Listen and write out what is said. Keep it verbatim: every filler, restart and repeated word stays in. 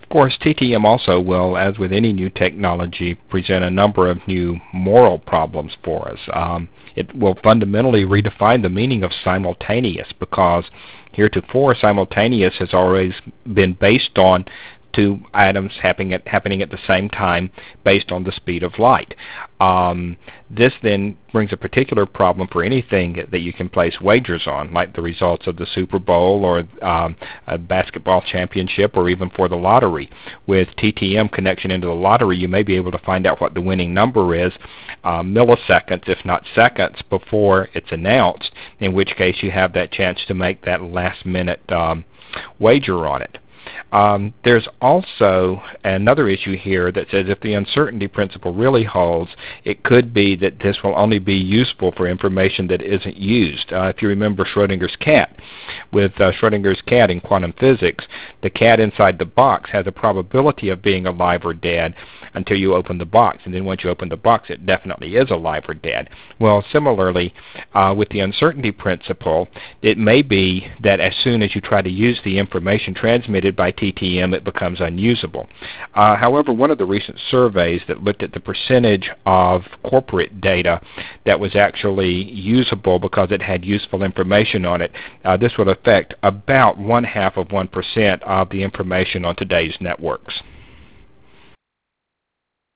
Of course, T T M also will, as with any new technology, present a number of new moral problems for us. Um, it will fundamentally redefine the meaning of simultaneous, because heretofore simultaneous has always been based on two items happening at, happening at the same time based on the speed of light. Um, this then brings a particular problem for anything that you can place wagers on, like the results of the Super Bowl or um, a basketball championship, or even for the lottery. With T T M connection into the lottery, you may be able to find out what the winning number is uh, milliseconds, if not seconds, before it's announced, in which case you have that chance to make that last-minute um, wager on it. Um, there's also another issue here that says if the uncertainty principle really holds, it could be that this will only be useful for information that isn't used. Uh, if you remember Schrodinger's cat, with uh, Schrodinger's cat in quantum physics, the cat inside the box has a probability of being alive or dead until you open the box, and then once you open the box, it definitely is alive or dead. Well, similarly, uh, with the uncertainty principle, it may be that as soon as you try to use the information transmitted by T T M, it becomes unusable. Uh, however, one of the recent surveys that looked at the percentage of corporate data that was actually usable because it had useful information on it, uh, this would affect about one half of one percent of the information on today's networks.